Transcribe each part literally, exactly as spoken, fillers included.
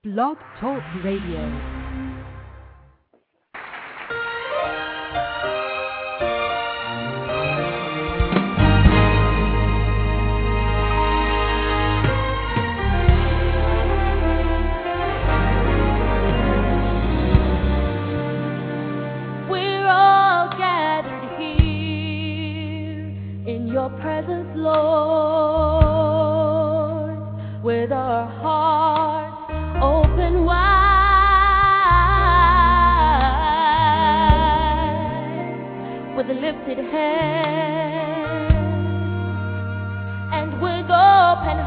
Blog Talk Radio. Presence, Lord, with our hearts open wide, with a lifted head and with open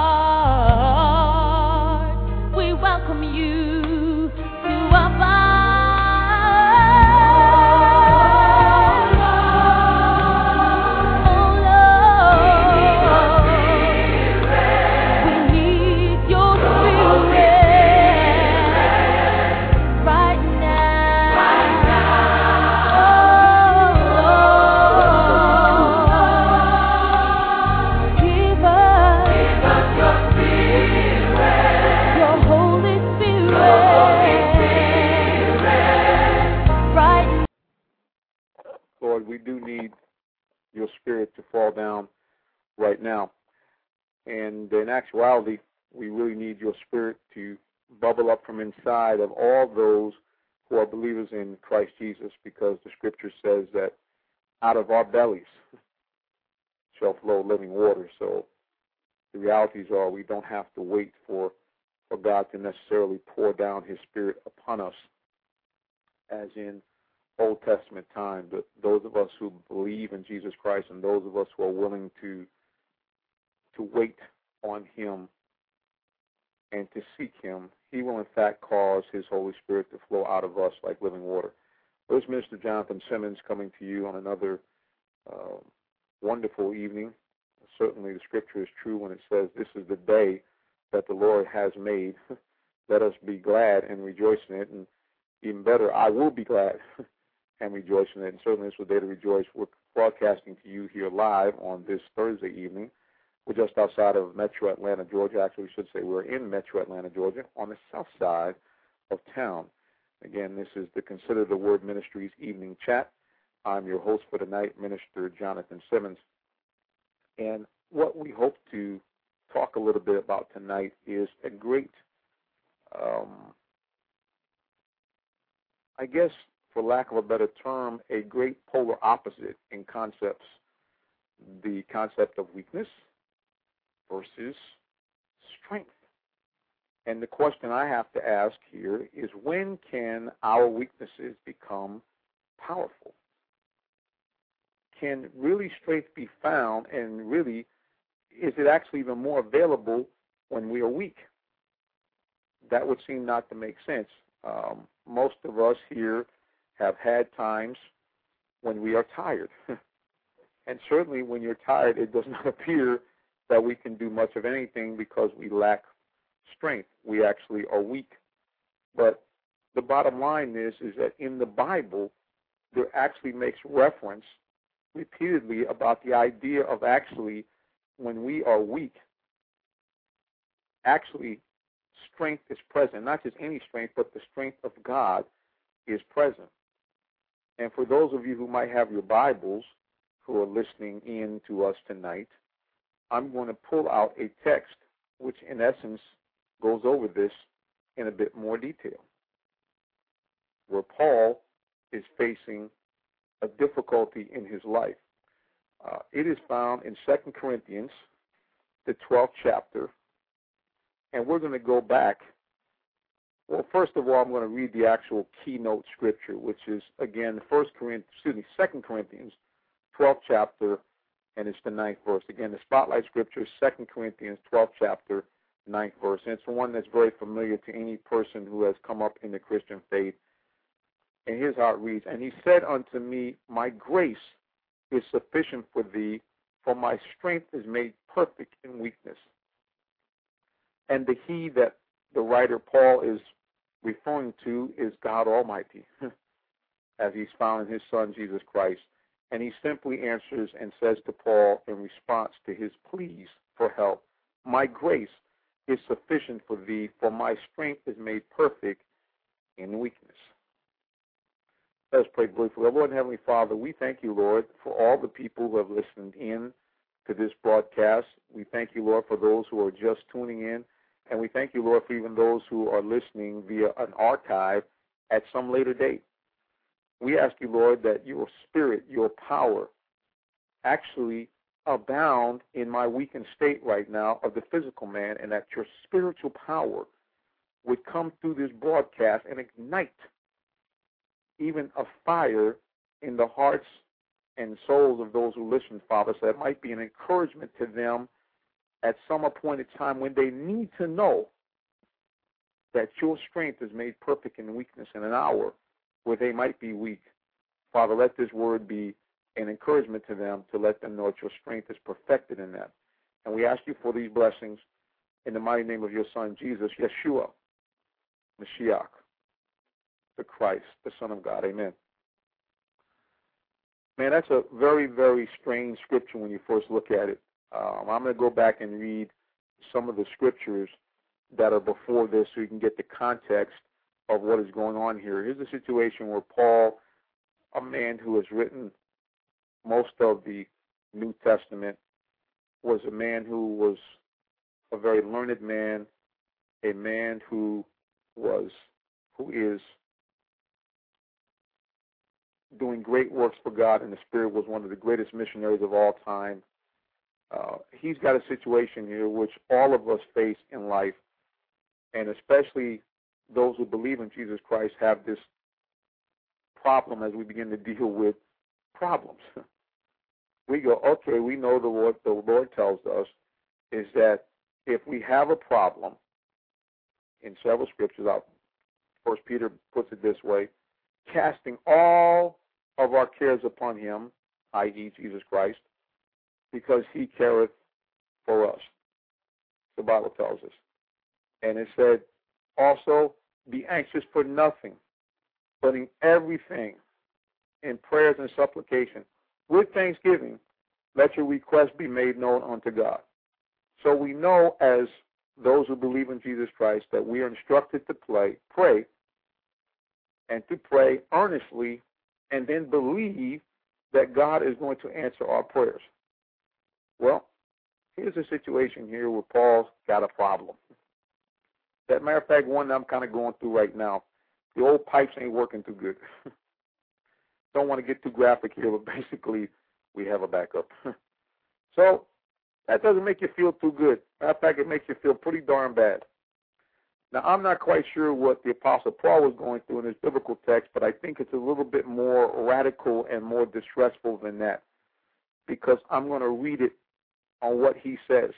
heart, we welcome you to abide. We do need your spirit to fall down right now. And in actuality, we really need your spirit to bubble up from inside of all those who are believers in Christ Jesus, because the scripture says that out of our bellies shall flow living water. So the realities are we don't have to wait for, for God to necessarily pour down his spirit upon us, as in Old Testament time. But those of us who believe in Jesus Christ and those of us who are willing to to wait on him and to seek him, he will in fact cause his Holy Spirit to flow out of us like living water. Well, this is Mister Jonathan Simmons coming to you on another uh, wonderful evening. Certainly the scripture is true when it says this is the day that the Lord has made. Let us be glad and rejoice in it. And even better, I will be glad and rejoice in it. And certainly it's a day to rejoice. We're broadcasting to you here live on this Thursday evening. We're just outside of Metro Atlanta, Georgia. Actually, we should say we're in Metro Atlanta, Georgia, on the south side of town. Again, this is the Consider the Word Ministries evening chat. I'm your host for tonight, Minister Jonathan Simmons. And what we hope to talk a little bit about tonight is a great, um, I guess, for lack of a better term, a great polar opposite in concepts. The concept of weakness versus strength. And the question I have to ask here is, when can our weaknesses become powerful? Can really strength be found, and really, is it actually even more available when we are weak? That would seem not to make sense. Um, most of us here have had times when we are tired. And certainly when you're tired, it does not appear that we can do much of anything because we lack strength. We actually are weak. But the bottom line is, is that in the Bible, there actually makes reference repeatedly about the idea of actually, when we are weak, actually strength is present. Not just any strength, but the strength of God is present. And for those of you who might have your Bibles, who are listening in to us tonight, I'm going to pull out a text which in essence goes over this in a bit more detail, where Paul is facing a difficulty in his life. Uh, it is found in Second Corinthians, the twelfth chapter, and we're going to go back. Well, first of all, I'm going to read the actual keynote scripture, which is, again, First Corinthians, excuse me, Second Corinthians, twelfth chapter, and it's the ninth verse. Again, the spotlight scripture is Second Corinthians, twelfth chapter, ninth verse. And it's one that's very familiar to any person who has come up in the Christian faith. And here's how it reads: And he said unto me, My grace is sufficient for thee, for my strength is made perfect in weakness. And the he that the writer Paul is referring to is God Almighty, as he's found in his Son, Jesus Christ. And he simply answers and says to Paul in response to his pleas for help, My grace is sufficient for thee, for my strength is made perfect in weakness. Let us pray briefly. Lord and Heavenly Father, we thank you, Lord, for all the people who have listened in to this broadcast. We thank you, Lord, for those who are just tuning in. And we thank you, Lord, for even those who are listening via an archive at some later date. We ask you, Lord, that your spirit, your power, actually abound in my weakened state right now of the physical man, and that your spiritual power would come through this broadcast and ignite even a fire in the hearts and souls of those who listen, Father, so it might be an encouragement to them at some appointed time when they need to know that your strength is made perfect in weakness, in an hour where they might be weak. Father, let this word be an encouragement to them to let them know that your strength is perfected in them. And we ask you for these blessings in the mighty name of your Son, Jesus, Yeshua, Mashiach, the Christ, the Son of God. Amen. Man, that's a very, very strange scripture when you first look at it. Um, I'm going to go back and read some of the scriptures that are before this so you can get the context of what is going on here. Here's a situation where Paul, a man who has written most of the New Testament, was a man who was a very learned man, a man who was, who is doing great works for God in the Spirit, was one of the greatest missionaries of all time. Uh, he's got a situation here which all of us face in life, and especially those who believe in Jesus Christ have this problem as we begin to deal with problems. We go, okay, we know the Lord, the Lord tells us is that if we have a problem, in several scriptures, First Peter puts it this way, casting all of our cares upon him, that is. Jesus Christ, because he careth for us. The Bible tells us. And it said, also, be anxious for nothing, but in everything, in prayers and supplication, with thanksgiving, let your requests be made known unto God. So we know, as those who believe in Jesus Christ, that we are instructed to play, pray, and to pray earnestly, and then believe that God is going to answer our prayers. Well, here's a situation here where Paul's got a problem. As a matter of fact, one that I'm kind of going through right now. The old pipes ain't working too good. Don't want to get too graphic here, but basically we have a backup. So that doesn't make you feel too good. Matter of fact, it makes you feel pretty darn bad. Now, I'm not quite sure what the Apostle Paul was going through in his biblical text, but I think it's a little bit more radical and more distressful than that, because I'm going to read it on what he says.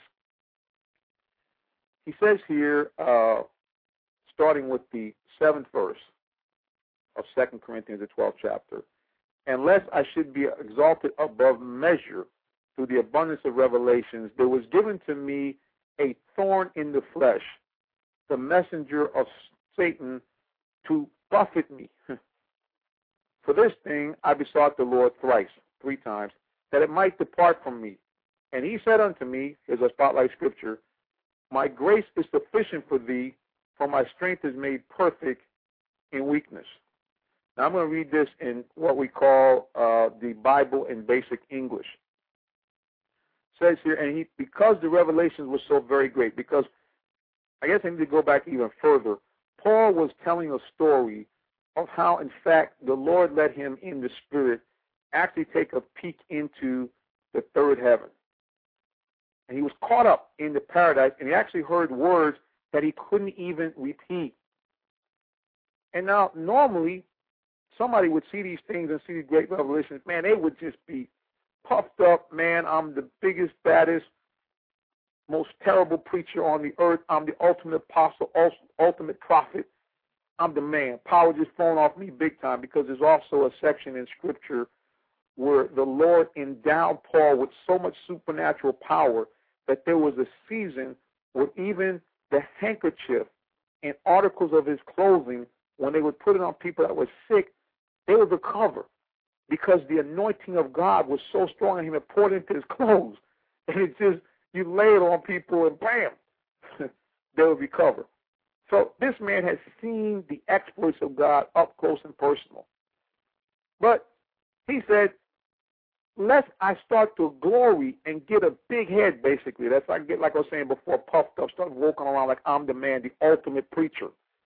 He says here, uh, starting with the seventh verse of Second Corinthians, the twelfth chapter, unless I should be exalted above measure through the abundance of revelations, there was given to me a thorn in the flesh, the messenger of Satan, to buffet me. For this thing I besought the Lord thrice, three times, that it might depart from me. And he said unto me, here's a spotlight scripture, my grace is sufficient for thee, for my strength is made perfect in weakness. Now I'm going to read this in what we call uh, the Bible in basic English. It says here, and he, because the revelations were so very great, because I guess I need to go back even further. Paul was telling a story of how, in fact, the Lord let him in the Spirit actually take a peek into the third heaven. And he was caught up in the paradise, and he actually heard words that he couldn't even repeat. And now, normally, somebody would see these things and see these great revelations. Man, they would just be puffed up. Man, I'm the biggest, baddest, most terrible preacher on the earth. I'm the ultimate apostle, ultimate prophet. I'm the man. Power just flown off me big time, because there's also a section in Scripture where the Lord endowed Paul with so much supernatural power that there was a season where even the handkerchief and articles of his clothing, when they would put it on people that were sick, they would recover, because the anointing of God was so strong on him, it poured into his clothes. And it just, you lay it on people and bam, they would recover. So this man has seen the exploits of God up close and personal. But he said, lest I start to glory and get a big head, basically. That's like, get, like I was saying before, puffed up, start walking around like I'm the man, the ultimate preacher.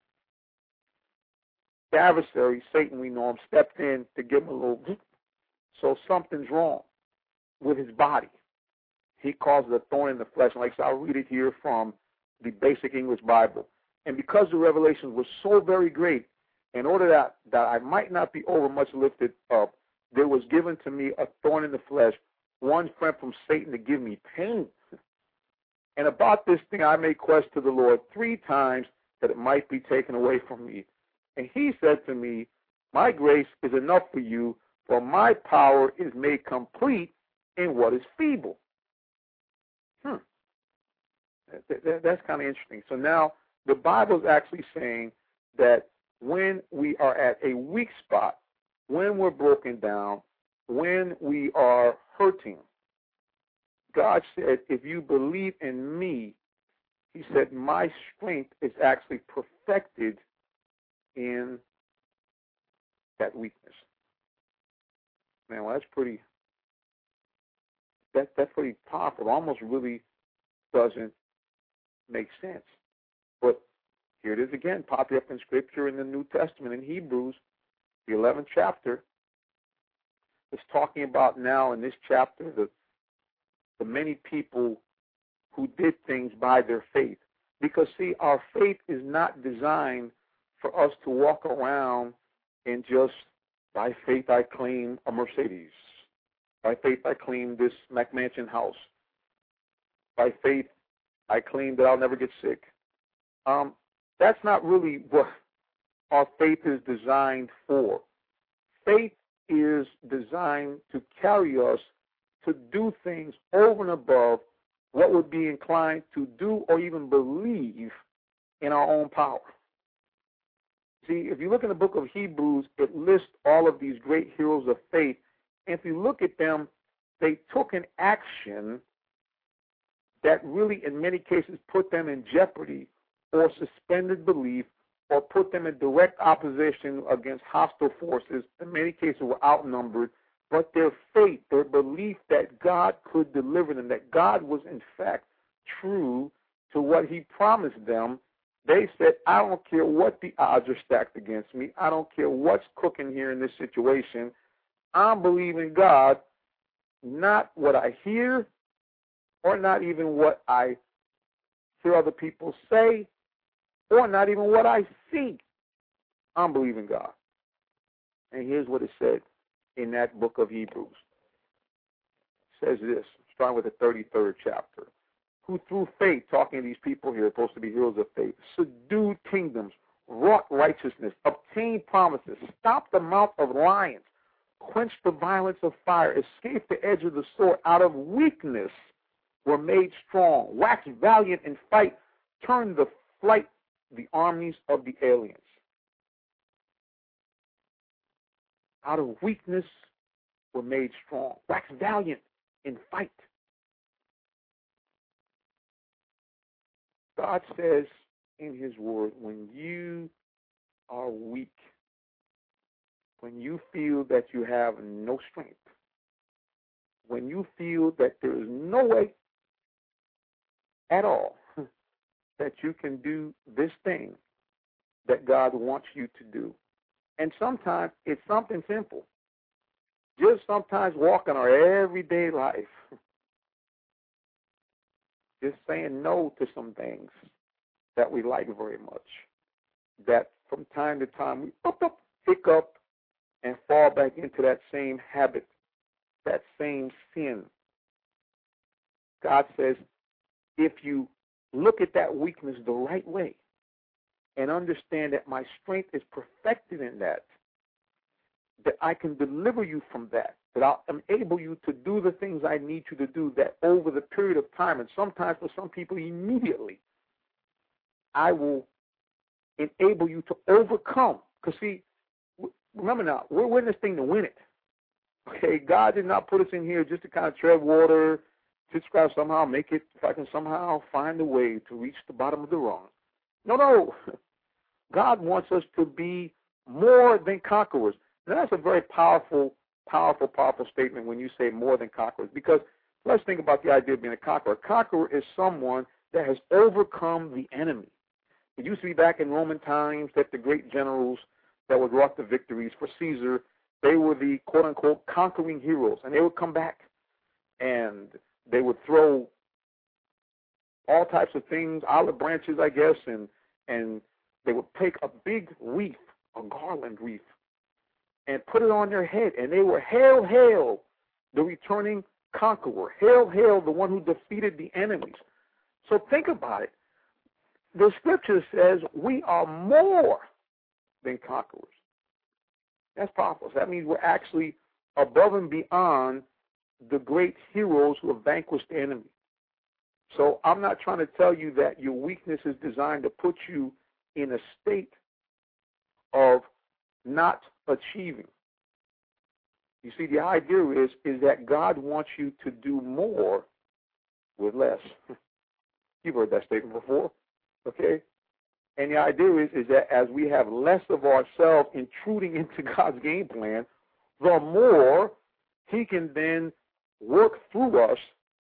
The adversary, Satan, we know him, stepped in to give him a little, so something's wrong with his body. He causes a thorn in the flesh. And like I said, I'll read it here from the Basic English Bible. And because the revelations were so very great, in order that, that I might not be over much lifted up, there was given to me a thorn in the flesh, one friend from Satan to give me pain. And about this thing I made quest to the Lord three times that it might be taken away from me. And he said to me, my grace is enough for you, for my power is made complete in what is feeble. Hmm. That, that, that's kind of interesting. So now the Bible is actually saying that when we are at a weak spot, when we're broken down, when we are hurting, God said, if you believe in me, he said, my strength is actually perfected in that weakness. Man, well, that's pretty, that, that's pretty powerful. It almost really doesn't make sense. But here it is again, popping up in Scripture in the New Testament in Hebrews, the eleventh chapter. It's talking about now in this chapter the, the many people who did things by their faith. Because, see, our faith is not designed for us to walk around and just, by faith I claim a Mercedes. By faith I claim this McMansion house. By faith I claim that I'll never get sick. Um, that's not really what our faith is designed for. Faith is designed to carry us to do things over and above what would be inclined to do or even believe in our own power. See, if you look in the book of Hebrews, it lists all of these great heroes of faith. And if you look at them, they took an action that really, in many cases, put them in jeopardy or suspended belief or put them in direct opposition against hostile forces. In many cases, were outnumbered. But their faith, their belief that God could deliver them, that God was, in fact, true to what he promised them, they said, I don't care what the odds are stacked against me. I don't care what's cooking here in this situation. I'm believing God, not what I hear or not even what I hear other people say or not even what I see. I'm believing God. And here's what it said in that book of Hebrews. It says this, starting with the thirty-third chapter. Who through faith, talking to these people here, supposed to be heroes of faith, subdued kingdoms, wrought righteousness, obtained promises, stopped the mouth of lions, quenched the violence of fire, escaped the edge of the sword, out of weakness were made strong, waxed valiant in fight, turned the flight the armies of the aliens. Out of weakness were made strong, waxed valiant in fight. God says in his word, when you are weak, when you feel that you have no strength, when you feel that there is no way at all that you can do this thing that God wants you to do. And sometimes it's something simple. Just sometimes walking our everyday life. Just saying no to some things that we like very much. That from time to time we up, up, hiccup and fall back into that same habit, that same sin. God says, if you look at that weakness the right way and understand that my strength is perfected in that, that I can deliver you from that, that I'll enable you to do the things I need you to do, that over the period of time, and sometimes for some people immediately, I will enable you to overcome. Because see, remember now, we're in this thing to win it. Okay, God did not put us in here just to kind of tread water to try to somehow make it, if I can somehow find a way to reach the bottom of the rung. No, no. God wants us to be more than conquerors. Now, that's a very powerful, powerful, powerful statement when you say more than conquerors, because let's think about the idea of being a conqueror. A conqueror is someone that has overcome the enemy. It used to be back in Roman times that the great generals that would wrought the victories for Caesar, they were the quote-unquote conquering heroes, and they would come back, and they would throw all types of things, olive branches, I guess, and and they would take a big wreath, a garland wreath, and put it on their head, and they were, hail, hail, the returning conqueror. Hail, hail, the one who defeated the enemies. So think about it. The scripture says we are more than conquerors. That's powerful. So that means we're actually above and beyond the great heroes who have vanquished the enemy. So I'm not trying to tell you that your weakness is designed to put you in a state of not achieving. You see, the idea is, is that God wants you to do more with less. You've heard that statement before, okay? And the idea is, is that as we have less of ourselves intruding into God's game plan, the more he can then work through us,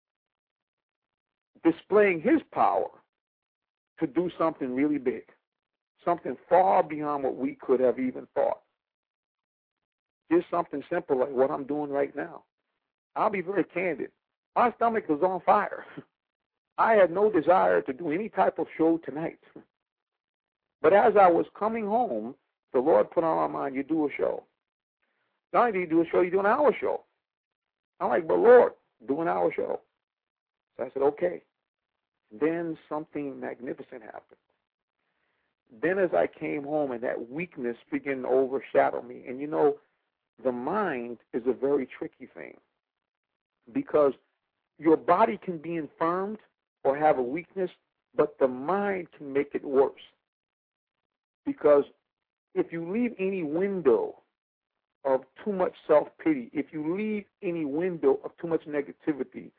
displaying his power to do something really big, something far beyond what we could have even thought. Just something simple like what I'm doing right now. I'll be very candid. My stomach was on fire. I had no desire to do any type of show tonight. But as I was coming home, the Lord put on my mind, you do a show. Not only do you do a show, you do an hour show. I'm like, but Lord, do an hour show. So I said, okay. Then something magnificent happened. Then as I came home and that weakness began to overshadow me, and you know, the mind is a very tricky thing because your body can be infirmed or have a weakness, but the mind can make it worse. Because if you leave any window of too much self-pity, if you leave any window of too much negativity,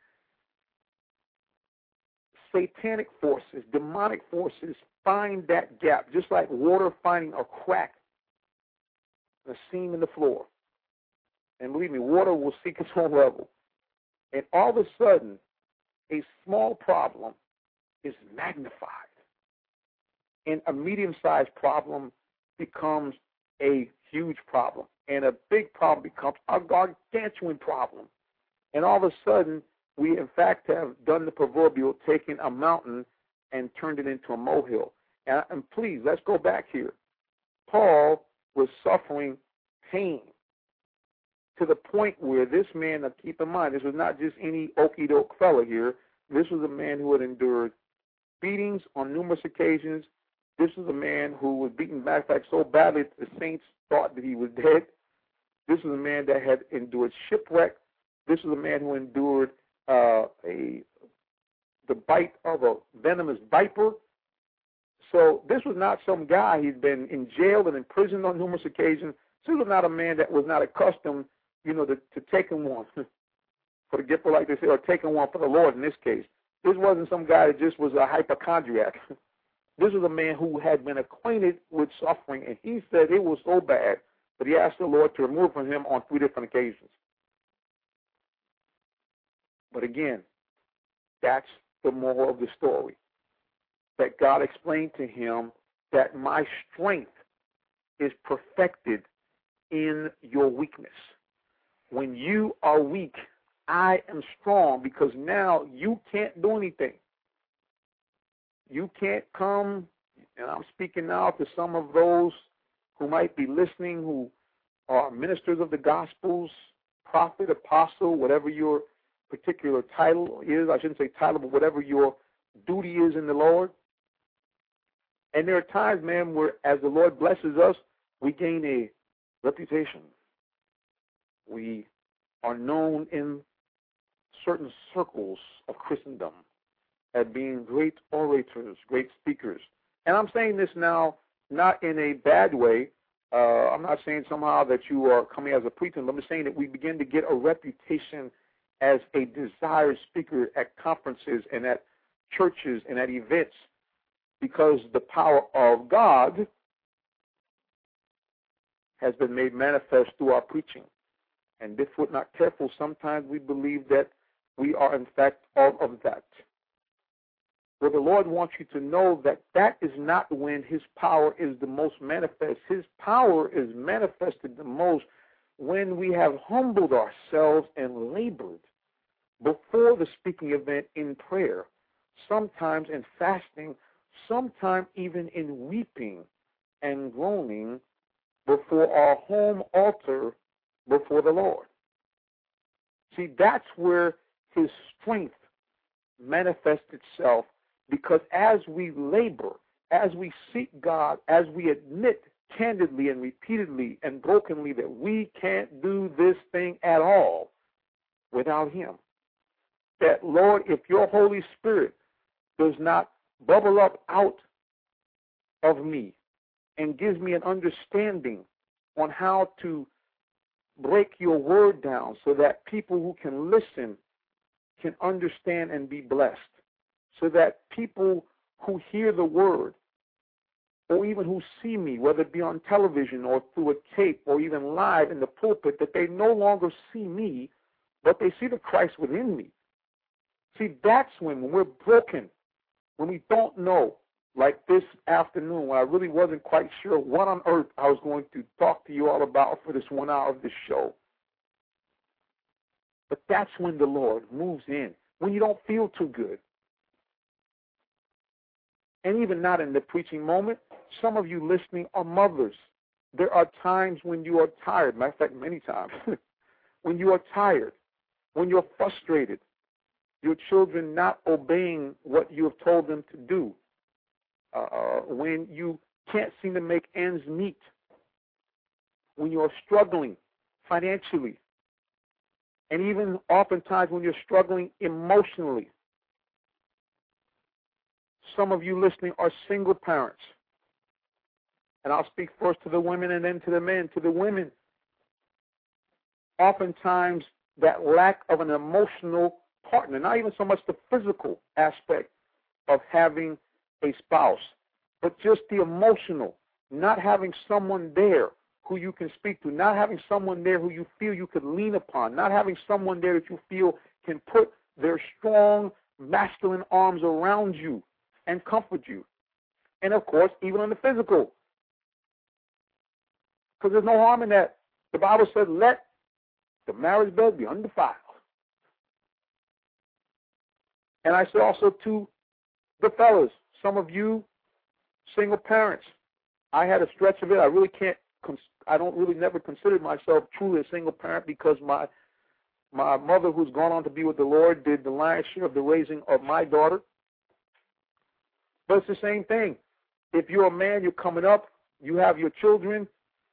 satanic forces, demonic forces find that gap, just like water finding a crack, a seam in the floor. And believe me, water will seek its own level. And all of a sudden, a small problem is magnified. And a medium-sized problem becomes a huge problem. And a big problem becomes a gargantuan problem. And all of a sudden, we in fact have done the proverbial, taken a mountain and turned it into a molehill. And, and please, let's go back here. Paul was suffering pain to the point where this man, now keep in mind, this was not just any okey-doke fella here. This was a man who had endured beatings on numerous occasions. This was a man who was beaten back like so badly that the saints thought that he was dead. This was a man that had endured shipwreck. This was a man who endured uh, a the bite of a venomous viper. So this was not some guy. He'd been in jail and imprisoned on numerous occasions. This was not a man that was not accustomed, you know, to, to taking one for the gift, like they say, or taking one for the Lord in this case. This wasn't some guy that just was a hypochondriac. This was a man who had been acquainted with suffering, and he said it was so bad that he asked the Lord to remove from him on three different occasions. But again, that's the moral of the story, that God explained to him that my strength is perfected in your weakness. When you are weak, I am strong, because now you can't do anything. You can't come, and I'm speaking now to some of those who might be listening, who are ministers of the Gospels, prophet, apostle, whatever your particular title is. I shouldn't say title, but whatever your duty is in the Lord. And there are times, man, where as the Lord blesses us, we gain a reputation. We are known in certain circles of Christendom as being great orators, great speakers. And I'm saying this now not in a bad way. Uh, I'm not saying somehow that you are coming as a pretense. I'm just saying that we begin to get a reputation as a desired speaker at conferences and at churches and at events, because the power of God has been made manifest through our preaching. And if we're not careful, sometimes we believe that we are, in fact, all of that. Well, the Lord wants you to know that that is not when his power is the most manifest. His power is manifested the most when we have humbled ourselves and labored before the speaking event in prayer, sometimes in fasting, sometimes even in weeping and groaning before our home altar before the Lord. See, that's where his strength manifests itself, because as we labor, as we seek God, as we admit candidly and repeatedly and brokenly that we can't do this thing at all without him, that, Lord, if your Holy Spirit does not bubble up out of me and gives me an understanding on how to break your word down so that people who can listen can understand and be blessed, so that people who hear the word or even who see me, whether it be on television or through a tape or even live in the pulpit, that they no longer see me, but they see the Christ within me. See, that's when, when we're broken, when we don't know, like this afternoon, when I really wasn't quite sure what on earth I was going to talk to you all about for this one hour of this show. But that's when the Lord moves in, when you don't feel too good. And even not in the preaching moment, some of you listening are mothers. There are times when you are tired, matter of fact, many times, when you are tired, when you're frustrated, your children not obeying what you have told them to do, uh, when you can't seem to make ends meet, when you're struggling financially, and even oftentimes when you're struggling emotionally. Some of you listening are single parents. And I'll speak first to the women and then to the men. To the women, oftentimes that lack of an emotional partner, not even so much the physical aspect of having a spouse, but just the emotional, not having someone there who you can speak to, not having someone there who you feel you could lean upon, not having someone there that you feel can put their strong masculine arms around you and comfort you. And, of course, even on the physical, because there's no harm in that. The Bible says, let the marriage bed be undefiled. And I say also to the fellas, some of you single parents, I had a stretch of it. I really can't, I don't really never considered myself truly a single parent, because my my mother, who's gone on to be with the Lord, did the lion's share of the raising of my daughter. But it's the same thing. If you're a man, you're coming up, you have your children,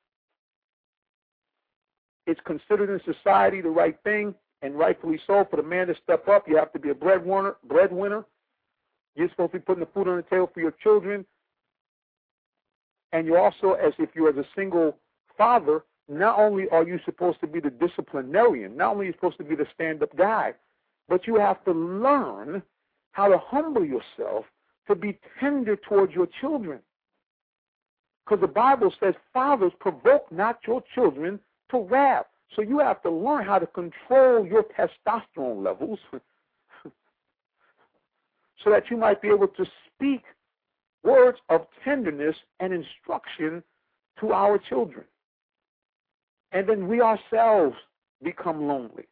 it's considered in society the right thing, and rightfully so, for the man to step up. You have to be a breadwinner. breadwinner. You're supposed to be putting the food on the table for your children. And you also, as if you're as a single father, not only are you supposed to be the disciplinarian, not only are you supposed to be the stand-up guy, but you have to learn how to humble yourself to be tender towards your children. Because the Bible says, fathers, provoke not your children to wrath. So you have to learn how to control your testosterone levels so that you might be able to speak words of tenderness and instruction to our children. And then we ourselves become lonely.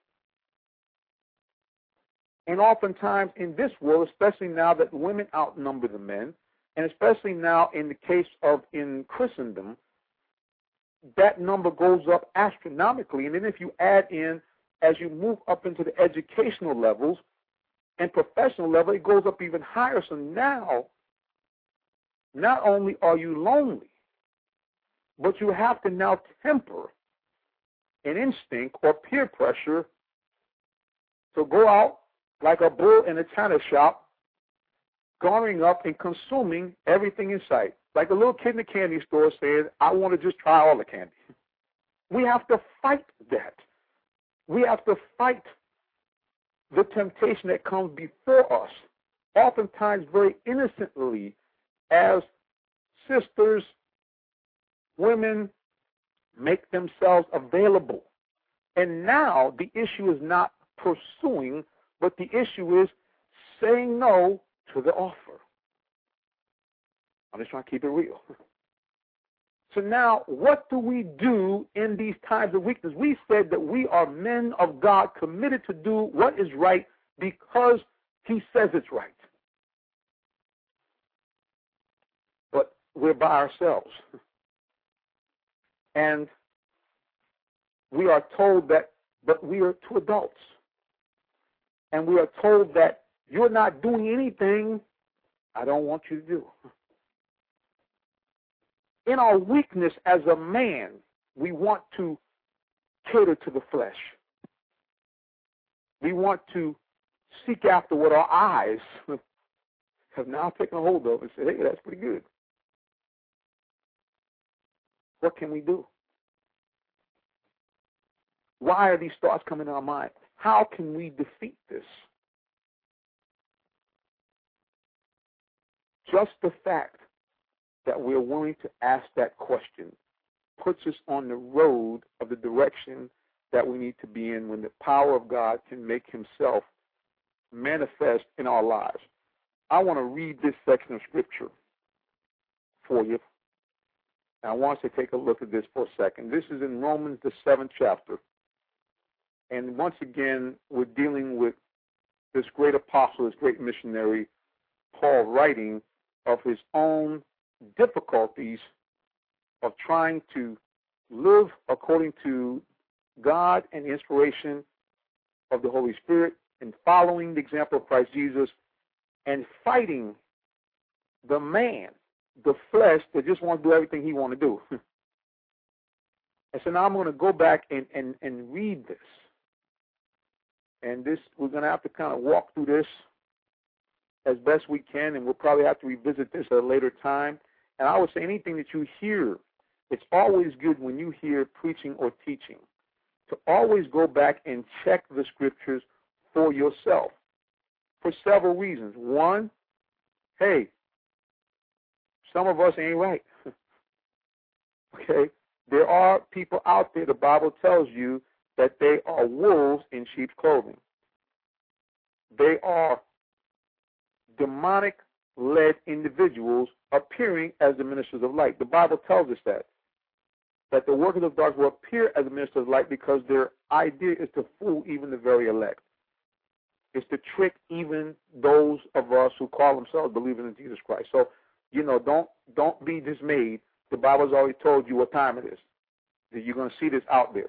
And oftentimes in this world, especially now that women outnumber the men, and especially now in the case of in Christendom, that number goes up astronomically. And then if you add in, as you move up into the educational levels and professional level, it goes up even higher. So now, not only are you lonely, but you have to now temper an instinct or peer pressure to go out like a bull in a china shop, garnering up and consuming everything in sight. Like a little kid in the candy store saying, I want to just try all the candy. We have to fight that. We have to fight the temptation that comes before us, oftentimes very innocently, as sisters, women make themselves available. And now the issue is not pursuing, but the issue is saying no to the offer. I'm just trying to keep it real. So now, what do we do in these times of weakness? We said that we are men of God committed to do what is right because he says it's right. But we're by ourselves. And we are told that, but we are two adults. And we are told that you're not doing anything I don't want you to do. In our weakness as a man, we want to cater to the flesh. We want to seek after what our eyes have now taken hold of and say, hey, that's pretty good. What can we do? Why are these thoughts coming in our mind? How can we defeat this? Just the fact that we're willing to ask that question puts us on the road of the direction that we need to be in when the power of God can make himself manifest in our lives. I want to read this section of Scripture for you. And I want us to take a look at this for a second. This is in Romans, the seventh chapter. And once again, we're dealing with this great apostle, this great missionary, Paul, writing of his own difficulties of trying to live according to God and the inspiration of the Holy Spirit and following the example of Christ Jesus and fighting the man, the flesh that just wants to do everything he wants to do. And so now I'm going to go back and, and, and read this. And this, we're going to have to kind of walk through this as best we can, and we'll probably have to revisit this at a later time. And I would say anything that you hear, it's always good when you hear preaching or teaching to always go back and check the Scriptures for yourself for several reasons. One, hey, some of us ain't right. Okay? There are people out there, the Bible tells you, that they are wolves in sheep's clothing. They are demonic-led individuals appearing as the ministers of light. The Bible tells us that, that the workers of darkness will appear as the ministers of light because their idea is to fool even the very elect. It's to trick even those of us who call themselves believers in Jesus Christ. So, you know, don't don't be dismayed. The Bible's already told you what time it is. That you're going to see this out there.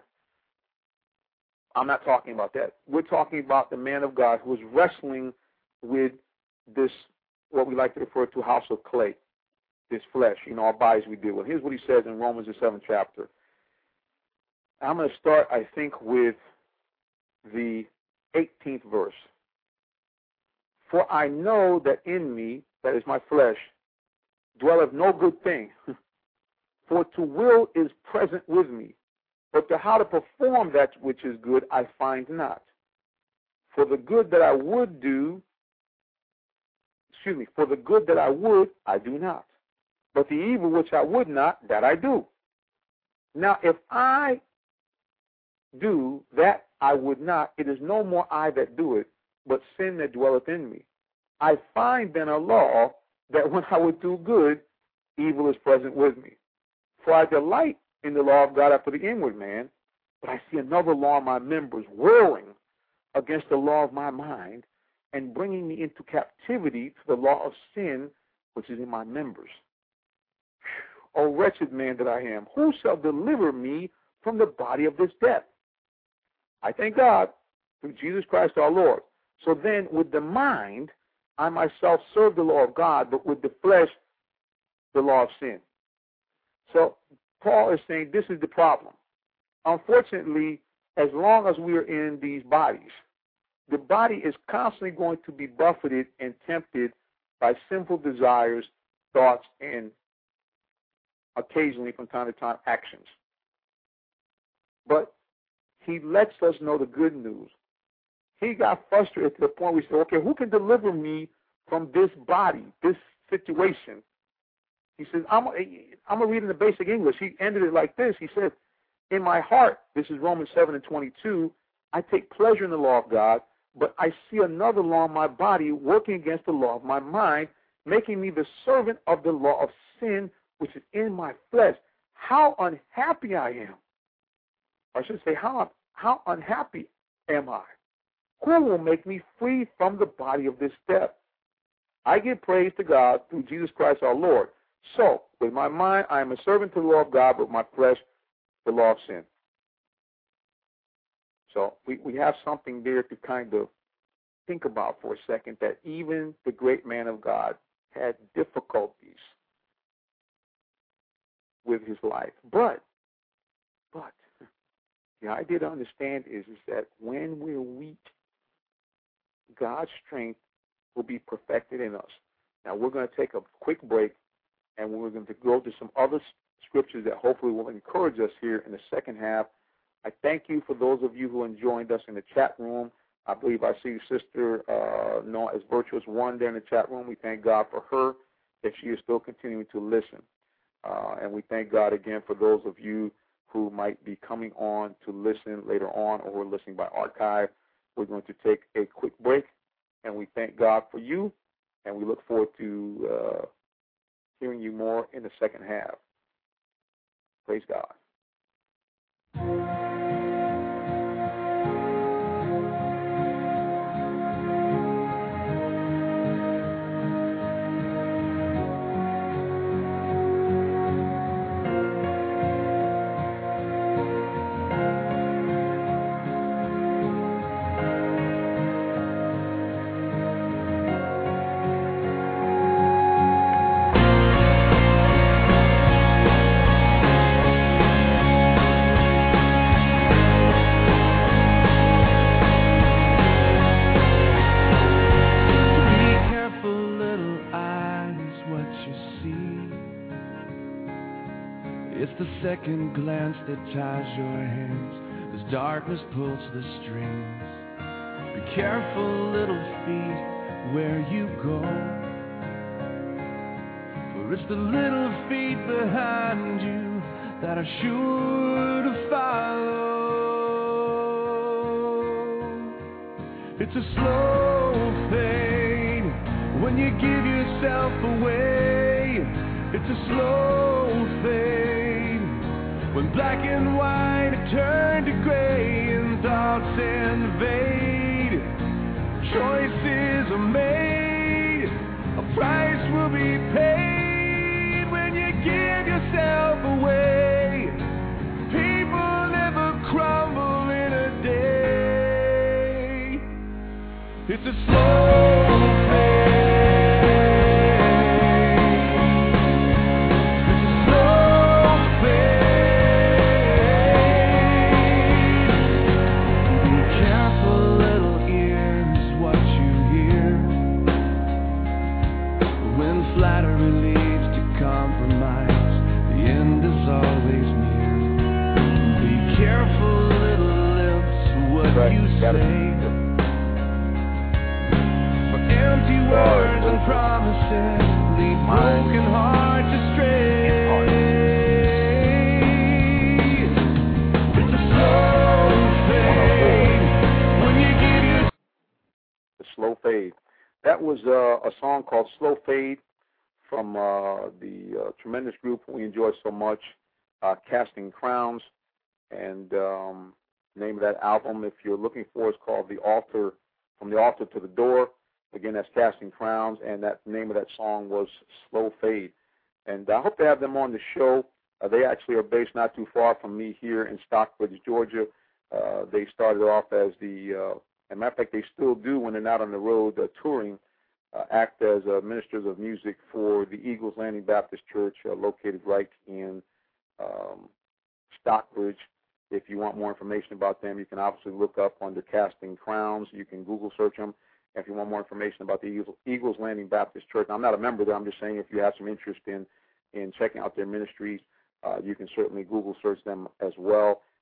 I'm not talking about that. We're talking about the man of God who is wrestling with this, what we like to refer to, house of clay, this flesh, you know, our bodies we deal with. Here's what he says in Romans, the seventh chapter. I'm going to start, I think, with the eighteenth verse. For I know that in me, that is my flesh, dwelleth no good thing. For to will is present with me, but to how to perform that which is good I find not. For the good that I would do, excuse me, for the good that I would, I do not. But the evil which I would not, that I do. Now, if I do that I would not, it is no more I that do it, but sin that dwelleth in me. I find then a law that when I would do good, evil is present with me. For I delight in the law of God after the inward man, but I see another law in my members, warring against the law of my mind, and bringing me into captivity to the law of sin, which is in my members. O wretched man that I am, who shall deliver me from the body of this death? I thank God through Jesus Christ our Lord. So then, with the mind, I myself serve the law of God, but with the flesh, the law of sin. So Paul is saying this is the problem. Unfortunately, as long as we are in these bodies, the body is constantly going to be buffeted and tempted by sinful desires, thoughts, and occasionally, from time to time, actions. But he lets us know the good news he got frustrated to the point where he said, okay, who can deliver me from this body, this situation? He says, I'm, I'm going to read in the basic English. He ended it like this. He said, in my heart, this is Romans seven and twenty-two, I take pleasure in the law of God, but I see another law in my body working against the law of my mind, making me the servant of the law of sin, which is in my flesh. How unhappy I am. Or I should say, how, how unhappy am I? Who will make me free from the body of this death? I give praise to God through Jesus Christ our Lord. So, with my mind, I am a servant to the law of God, but with my flesh, the law of sin. So we, we have something there to kind of think about for a second, that even the great man of God had difficulties with his life. But, but, the idea to understand is, is that when we're weak, God's strength will be perfected in us. Now, we're going to take a quick break, and we're going to go to some other scriptures that hopefully will encourage us here in the second half. I thank you for those of you who joined us in the chat room. I believe I see Sister uh, known as Virtuous One there in the chat room. We thank God for her, that she is still continuing to listen. Uh, and we thank God again for those of you who might be coming on to listen later on, or who are listening by archive. We're going to take a quick break, and we thank God for you, and we look forward to uh, hearing you more in the second half. Praise God. Second glance that ties your hands as darkness pulls the strings. Be careful, little feet, where you go, for it's the little feet behind you that are sure to follow. It's a slow fade when you give yourself away. It's a slow fade when black and white turn to gray and thoughts invade. Choices are made, a price will be paid when you give yourself away. People never crumble in a day. It's a slow fade. For empty words and promises leave broken hearts astray. It's a slow fade when you give your... The Slow Fade. That was uh, a song called Slow Fade from uh, the uh, tremendous group we enjoy so much, uh, Casting Crowns. And um, the name of that album, if you're looking for, is called The Altar, From the Altar to the Door. Again, that's Casting Crowns, and that the name of that song was Slow Fade. And I hope to have them on the show. Uh, they actually are based not too far from me here in Stockbridge, Georgia. Uh, they started off as the, uh, as a matter of fact, they still do when they're not on the road uh, touring, uh, act as uh, ministers of music for the Eagles Landing Baptist Church, uh, located right in um, Stockbridge. If you want more information about them, you can obviously look up under Casting Crowns. You can Google search them. If you want more information about the Eagles Landing Baptist Church, now, I'm not a member there. I'm just saying if you have some interest in, in checking out their ministries, uh, you can certainly Google search them as well.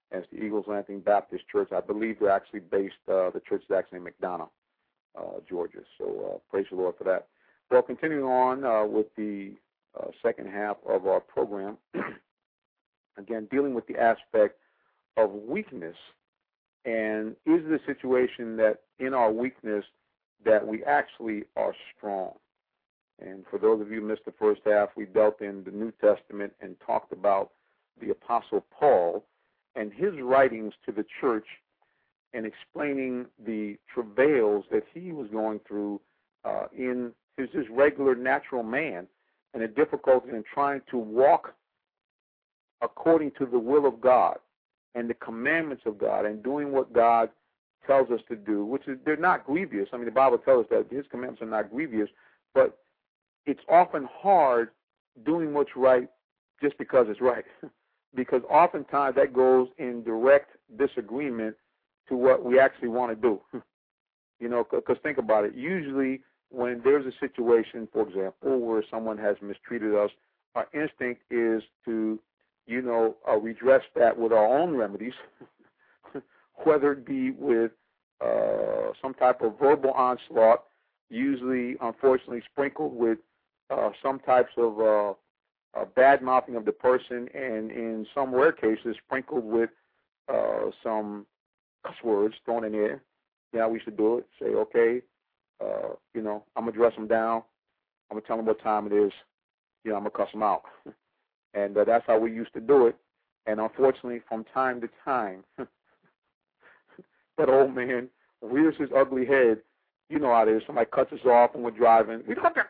as the Eagles Landing Baptist Church. I believe they're actually based, uh, the church is actually in McDonough, uh, Georgia. So uh, praise the Lord for that. Well, continuing on uh, with the uh, second half of our program, again, dealing with the aspect of weakness. And is the situation that in our weakness that we actually are strong? And for those of you who missed the first half, we dealt in the New Testament and talked about the Apostle Paul and his writings to the church and explaining the travails that he was going through uh, in his just regular natural man and the difficulty in trying to walk according to the will of God and the commandments of God and doing what God tells us to do, which is they're not grievous. I mean, the Bible tells us that his commandments are not grievous, but it's often hard doing what's right just because it's right, because oftentimes that goes in direct disagreement to what we actually want to do. You know, because think about it. Usually when there's a situation, for example, where someone has mistreated us, our instinct is to you know, uh, redress that with our own remedies, whether it be with uh, some type of verbal onslaught, usually, unfortunately, sprinkled with uh, some types of uh, uh, bad-mouthing of the person, and in some rare cases, sprinkled with uh, some cuss words thrown in there. Yeah, we should do it. Say, okay, uh, you know, I'm going to dress them down. I'm going to tell them what time it is. You know, I'm going to cuss them out. And uh, that's how we used to do it. And unfortunately, from time to time, that old man rears his ugly head. You know how it is. Somebody cuts us off when we're driving.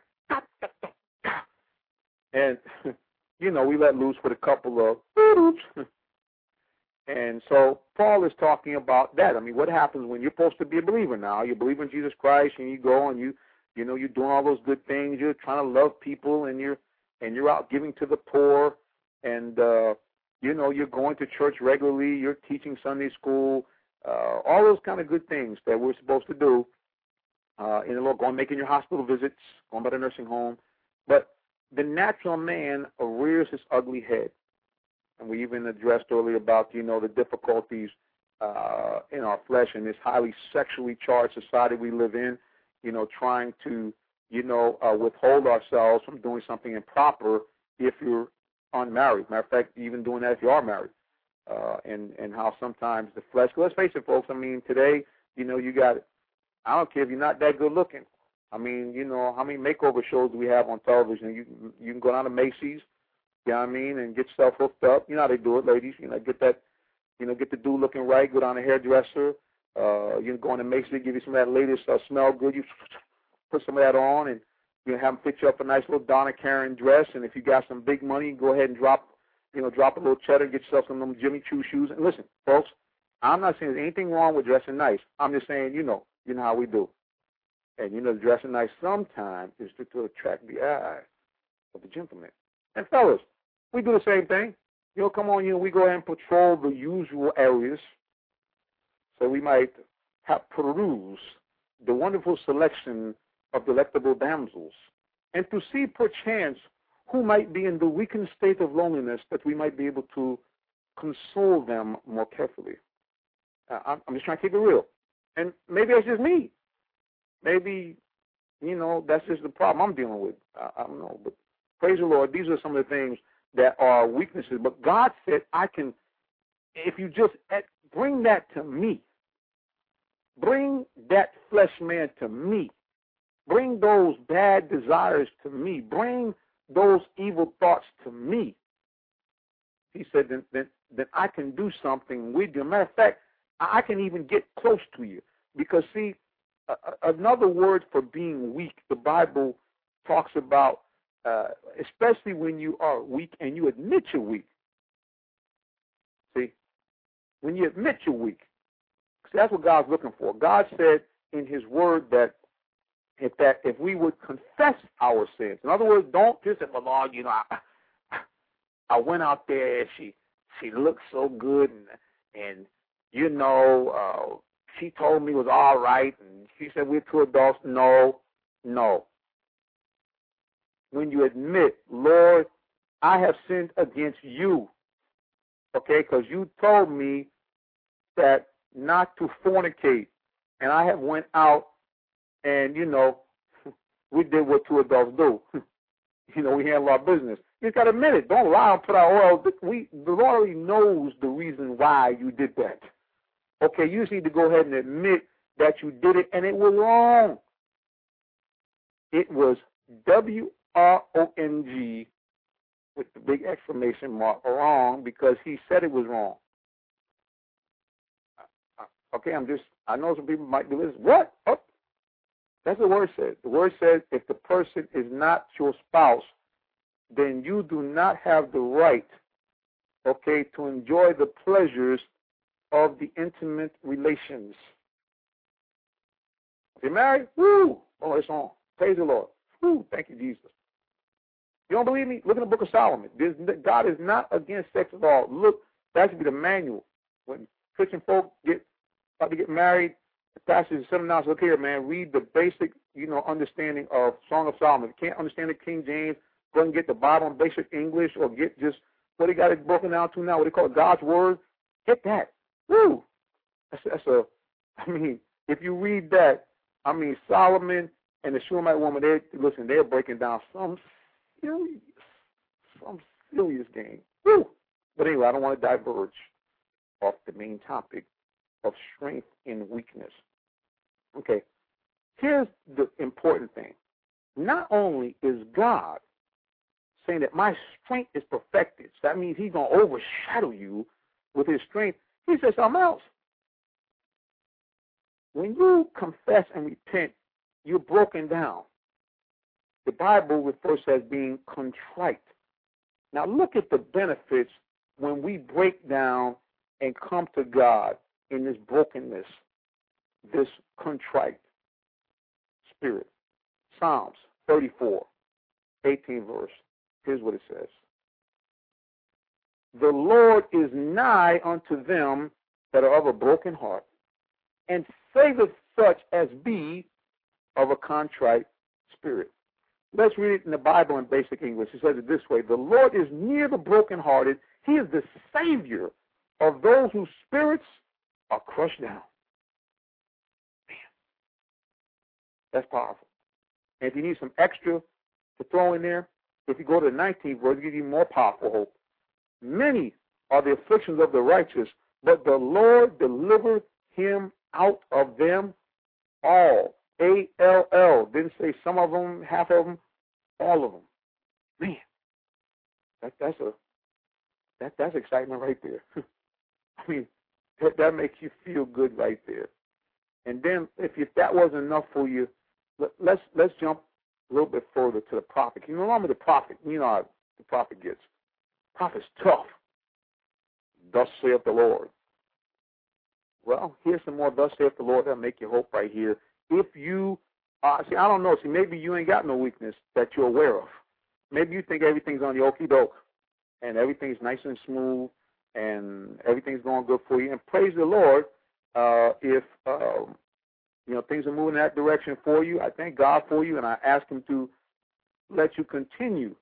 And, you know, we let loose with a couple of oops. And so Paul is talking about that. I mean, what happens when you're supposed to be a believer now? You believe in Jesus Christ, and you go and you, you know, you're doing all those good things. You're trying to love people, and you're and you're out giving to the poor, and, uh, you know, you're going to church regularly, you're teaching Sunday school, uh, all those kind of good things that we're supposed to do, uh, in the Lord, going, making your hospital visits, going by the nursing home. But the natural man rears his ugly head. And we even addressed earlier about, you know, the difficulties uh, in our flesh in this highly sexually charged society we live in, you know, trying to you know, uh, withhold ourselves from doing something improper if you're unmarried. Matter of fact, even doing that if you are married. Uh, and, and how sometimes the flesh, let's face it, folks, I mean, today, you know, you got, I don't care if you're not that good looking. I mean, you know, how many makeover shows do we have on television? You, you can go down to Macy's, you know what I mean, and get yourself hooked up. You know how they do it, ladies. You know, get that, you know, get the dude looking right, go down to the hairdresser. Uh, you can go into Macy's, give you some of that latest uh, smell good. You put some of that on, and you know, have them fit you up a nice little Donna Karan dress. And if you got some big money, go ahead and drop, you know, drop a little cheddar, get yourself some of them Jimmy Choo shoes. And listen, folks, I'm not saying there's anything wrong with dressing nice. I'm just saying, you know, you know how we do. And you know, dressing nice sometimes is to, to attract the eye of the gentleman. And fellas, we do the same thing. You know, come on, you know, we go ahead and patrol the usual areas, so we might have peruse the wonderful selection of delectable damsels, and to see perchance who might be in the weakened state of loneliness, that we might be able to console them more carefully. Uh, I'm, I'm just trying to keep it real. And maybe that's just me. Maybe, you know, that's just the problem I'm dealing with. I, I don't know. But praise the Lord, these are some of the things that are weaknesses. But God said, I can, if you just bring that to me, bring that flesh man to me, bring those bad desires to me, bring those evil thoughts to me. He said, then, then, then I can do something with you. Matter of fact, I can even get close to you. Because, see, uh, another word for being weak, the Bible talks about, uh, especially when you are weak and you admit you're weak. See, when you admit you're weak. See, that's what God's looking for. God said in his word that if that if we would confess our sins, in other words, don't just say, well, Lord, you know, I, I went out there, she she looked so good, and, and you know, uh, she told me it was all right, and she said we're two adults. No, no. When you admit, Lord, I have sinned against you, okay, because you told me that not to fornicate, and I have went out and, you know, we did what two adults do. You know, we handle our business. You got to admit it. Don't lie and put out oil. We, the Lord already knows the reason why you did that. Okay, you just need to go ahead and admit that you did it, and it was wrong. It was W R O N G with the big exclamation mark, wrong, because he said it was wrong. Okay, I'm just, I know some people might be listening. What? Oh, that's what the word says. The word says if the person is not your spouse, then you do not have the right, okay, to enjoy the pleasures of the intimate relations. If you're married, woo, oh, it's on. Praise the Lord. Woo, thank you, Jesus. You don't believe me? Look in the book of Solomon. There's, God is not against sex at all. Look, that should be the manual. When Christian folk get about to get married, the pastor is sitting down, look here, man, read the basic, you know, understanding of Song of Solomon. If you can't understand the King James, go and get the Bible in basic English, or get just what he got it broken down to now, what they call it, God's Word. Get that. Woo! That's, that's a, I mean, if you read that, I mean, Solomon and the Shunammite woman, they listen, they're breaking down some serious, some serious game. Woo! But anyway, I don't want to diverge off the main topic of strength and weakness. Okay, here's the important thing. Not only is God saying that my strength is perfected, so that means he's going to overshadow you with his strength, he says something else. When you confess and repent, you're broken down. The Bible refers to as being contrite. Now look at the benefits when we break down and come to God in this brokenness, this contrite spirit. Psalms thirty-four, eighteen verse. Here's what it says. The Lord is nigh unto them that are of a broken heart, and saveth such as be of a contrite spirit. Let's read it in the Bible in basic English. It says it this way. The Lord is near the brokenhearted. He is the Savior of those whose spirits are crushed down. Man, that's powerful. And if you need some extra to throw in there, if you go to the nineteenth verse, it gives you more powerful hope. Many are the afflictions of the righteous, but the Lord delivered him out of them all. A L L. Didn't say some of them, half of them, all of them. Man, that, that's a that that's excitement right there. I mean, that, that makes you feel good right there. And then, if, if that wasn't enough for you, let, let's let's jump a little bit further to the prophet. You know, normally the prophet, you know how the prophet gets. Prophet's tough. Thus saith the Lord. Well, here's some more thus saith the Lord that'll make you hope right here. If you, uh, see, I don't know, see, maybe you ain't got no weakness that you're aware of. Maybe you think everything's on the okie doke and everything's nice and smooth and everything's going good for you. And praise the Lord, uh, if, uh, you know, things are moving in that direction for you. I thank God for you, and I ask him to let you continue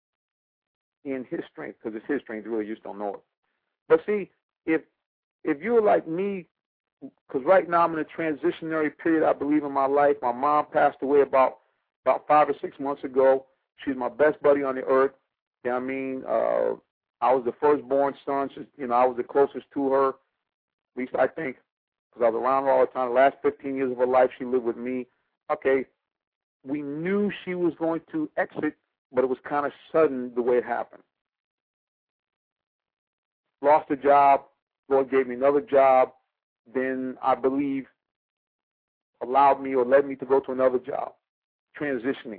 in his strength, because it's his strength, really, you just don't know it. But see, if if you're like me, because right now I'm in a transitionary period, I believe, in my life. My mom passed away about about five or six months ago. She's my best buddy on the earth. You know what I mean? Uh, I was the firstborn son. She, you know, I was the closest to her, at least I think, because I was around her all the time. The last fifteen years of her life, she lived with me. Okay, we knew she was going to exit, but it was kind of sudden the way it happened. Lost a job. Lord gave me another job. Then I believe allowed me or led me to go to another job, transitioning.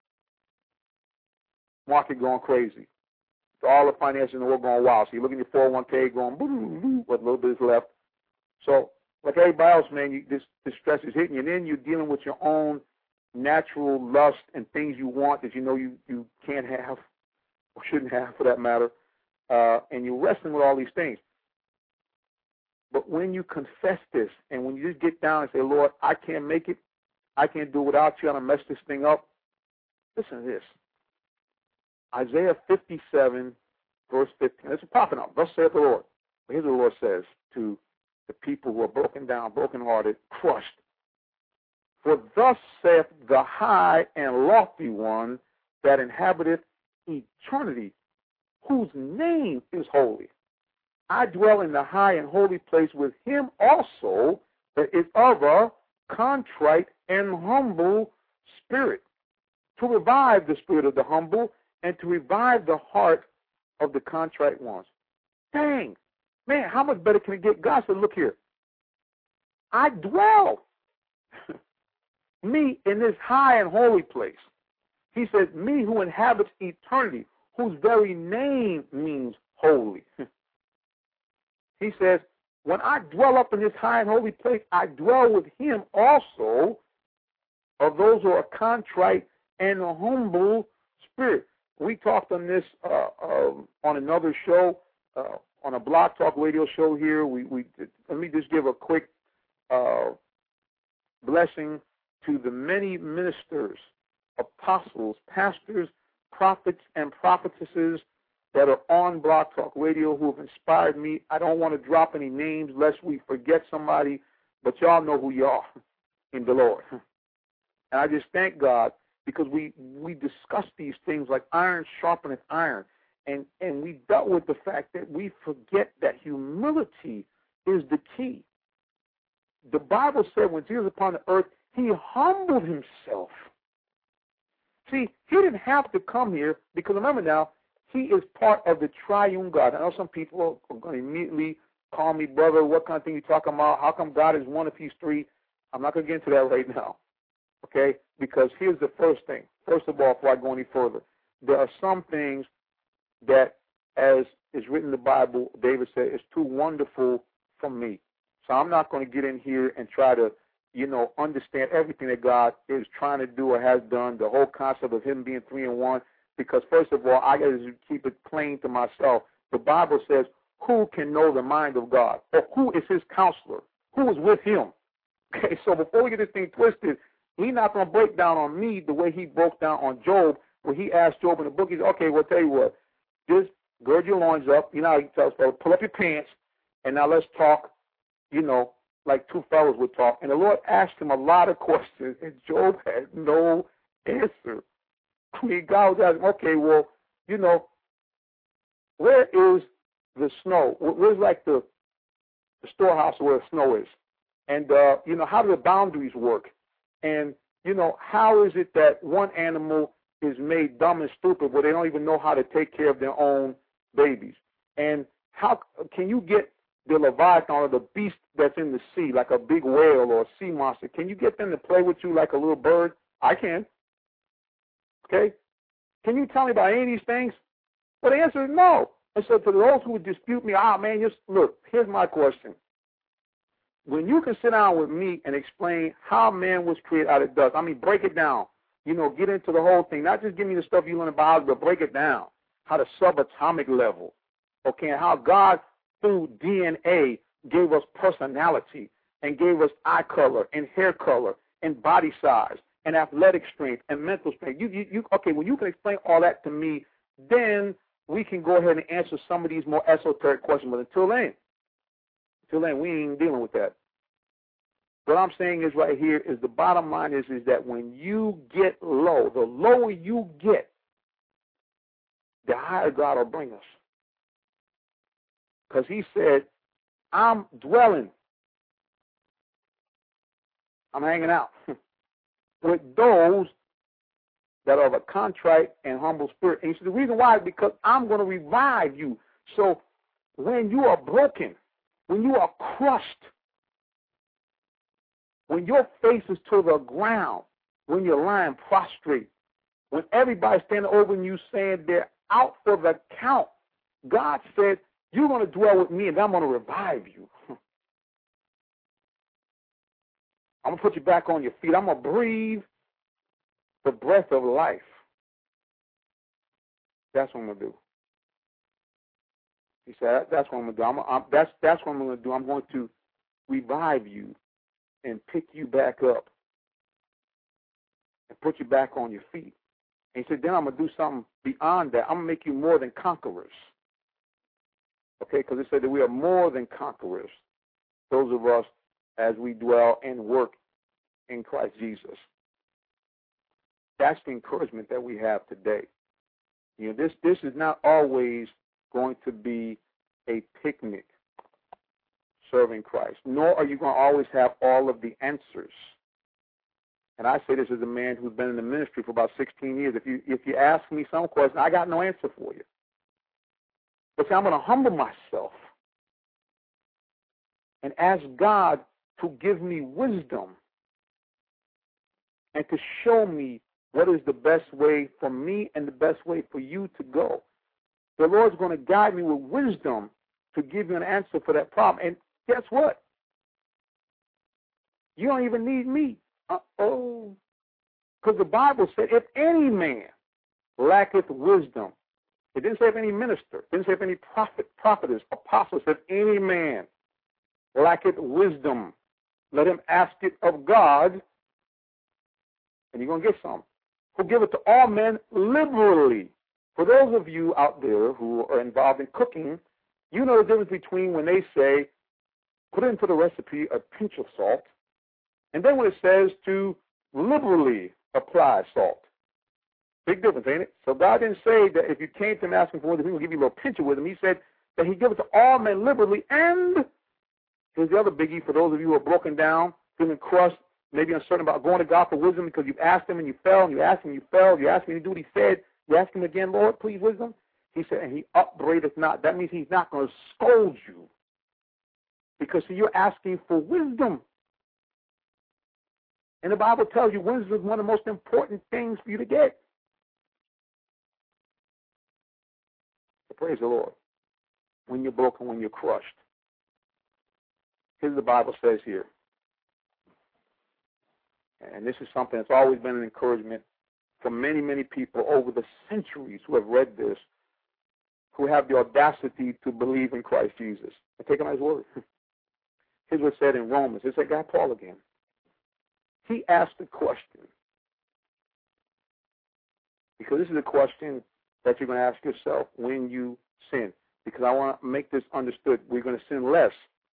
Market going crazy. All the finances in the world going wild. So you look at your four oh one k going, boo, boo, boo, what little bit is left. So like everybody else, man, you, this, this stress is hitting you. And then you're dealing with your own natural lust and things you want that you know you, you can't have or shouldn't have, for that matter. Uh, and you're wrestling with all these things. But when you confess this and when you just get down and say, Lord, I can't make it, I can't do it without you, I'm going to mess this thing up. Listen to this. Isaiah fifty-seven, verse fifteen. It's popping up. Thus saith the Lord. But here's what the Lord says to the people who are broken down, brokenhearted, crushed. For thus saith the high and lofty one that inhabiteth eternity, whose name is holy. I dwell in the high and holy place with him also that is of a contrite and humble spirit, to revive the spirit of the humble and to revive the heart of the contrite ones. Dang, man, how much better can it get? God said, look here, I dwell, me, in this high and holy place. He says, me who inhabits eternity, whose very name means holy. He says, when I dwell up in this high and holy place, I dwell with him also of those who are contrite and a humble spirit. We talked on this uh, uh, on another show, uh, on a Blog Talk Radio show here. We, we let me just give a quick uh, blessing to the many ministers, apostles, pastors, prophets, and prophetesses that are on Blog Talk Radio who have inspired me. I don't want to drop any names lest we forget somebody, but y'all know who you are in the Lord. And I just thank God because we, we discuss these things like iron sharpeneth iron, and, and we dealt with the fact that we forget that humility is the key. The Bible said when Jesus was upon the earth, he humbled himself. See, he didn't have to come here because remember now, he is part of the triune God. I know some people are going to immediately call me, brother, what kind of thing you talking about? How come God is one if he's three? I'm not going to get into that right now, okay? Because here's the first thing. First of all, before I go any further, there are some things that, as is written in the Bible, David said, is too wonderful for me. So I'm not going to get in here and try to, you know, understand everything that God is trying to do or has done, the whole concept of him being three and one. Because, first of all, I got to keep it plain to myself. The Bible says, who can know the mind of God? Or who is his counselor? Who is with him? Okay, so before we get this thing twisted, he's not going to break down on me the way he broke down on Job, where he asked Job in the book, he said, okay, well, tell you what, just gird your loins up. You know how he tells fellas, pull up your pants, and now let's talk, you know, like two fellows would talk. And the Lord asked him a lot of questions, and Job had no answer. I mean, God was asking, okay, well, you know, where is the snow? Where's like the, the storehouse where the snow is? And, uh, you know, how do the boundaries work? And, you know, how is it that one animal is made dumb and stupid where they don't even know how to take care of their own babies? And how can you get the Leviathan or the beast that's in the sea, like a big whale or a sea monster, can you get them to play with you like a little bird? I can. Okay? Can you tell me about any of these things? Well, the answer is no. And so for those who would dispute me, ah, man, just look, here's my question. When you can sit down with me and explain how man was created out of dust, I mean, break it down, you know, get into the whole thing, not just give me the stuff you learn in biology, but break it down, how the subatomic level, okay, and how God, through D N A, gave us personality and gave us eye color and hair color and body size and athletic strength and mental strength. You, you, you, okay, when you can explain all that to me, then we can go ahead and answer some of these more esoteric questions. But until then, until then, we ain't dealing with that. What I'm saying is right here is the bottom line is, is that when you get low, the lower you get, the higher God will bring us. Because he said, I'm dwelling, I'm hanging out with those that are of a contrite and humble spirit. And he said, the reason why is because I'm going to revive you. So when you are broken, when you are crushed, when your face is to the ground, when you're lying prostrate, when everybody's standing over you saying they're out for the count, God said, you're going to dwell with me and I'm going to revive you. I'm going to put you back on your feet. I'm going to breathe the breath of life. That's what I'm going to do. He said, that's what I'm going to do. I'm, I'm, that's, that's what I'm going to do. I'm going to revive you and pick you back up and put you back on your feet. And he said, then I'm going to do something beyond that. I'm going to make you more than conquerors. Okay, because it said that we are more than conquerors, those of us as we dwell and work in Christ Jesus. That's the encouragement that we have today. You know, this this is not always going to be a picnic serving Christ, nor are you going to always have all of the answers. And I say this as a man who's been in the ministry for about sixteen years. If you if you ask me some question, I got no answer for you. But see, I'm going to humble myself and ask God to give me wisdom and to show me what is the best way for me and the best way for you to go. The Lord's going to guide me with wisdom to give you an answer for that problem. And guess what? You don't even need me. Uh-oh. Because the Bible said, if any man lacketh wisdom, it didn't say if any minister, it didn't say if any prophet, prophetess, apostle, if any man lacketh wisdom, let him ask it of God, and you're going to get some, who give it to all men liberally. For those of you out there who are involved in cooking, you know the difference between when they say, put into the recipe a pinch of salt, and then when it says to liberally apply salt. Big difference, ain't it? So God didn't say that if you came to him asking for wisdom, he would give you a little pinch of wisdom. He said that he give it to all men liberally. And here's the other biggie for those of you who are broken down, feeling crushed, maybe uncertain about going to God for wisdom because you've asked him and you fell, and you asked him and you fell, you asked him to do what he said, you ask him again, Lord, please wisdom. He said, and he upbraideth not. That means he's not going to scold you because see, you're asking for wisdom. And the Bible tells you wisdom is one of the most important things for you to get. So praise the Lord. When you're broken, when you're crushed. Here's what the Bible says here. And this is something that's always been an encouragement for many, many people over the centuries who have read this, who have the audacity to believe in Christ Jesus. I take him at his word. Here's what it said in Romans. It's that guy Paul again. He asked a question. Because this is a question that you're going to ask yourself when you sin. Because I want to make this understood. We're going to sin less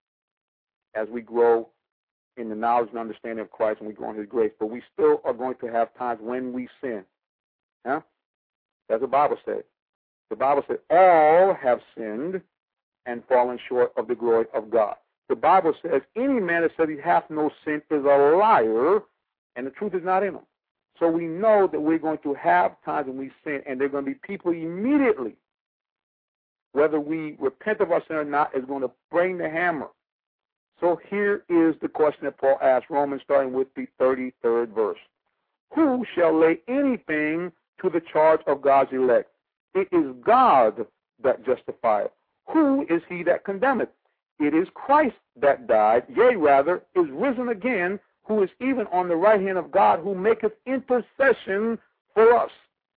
as we grow in the knowledge and understanding of Christ and we grow in his grace. But we still are going to have times when we sin. Huh? That's what the Bible said. The Bible said, all have sinned and fallen short of the glory of God. The Bible says, any man that says he hath no sin is a liar, and the truth is not in him. So we know that we're going to have times when we sin, and there are going to be people immediately, whether we repent of our sin or not, is going to bring the hammer. So here is the question that Paul asked, Romans starting with the thirty-third verse. Who shall lay anything to the charge of God's elect? It is God that justifieth. Who is he that condemneth? It is Christ that died, yea, rather, is risen again, who is even on the right hand of God, who maketh intercession for us.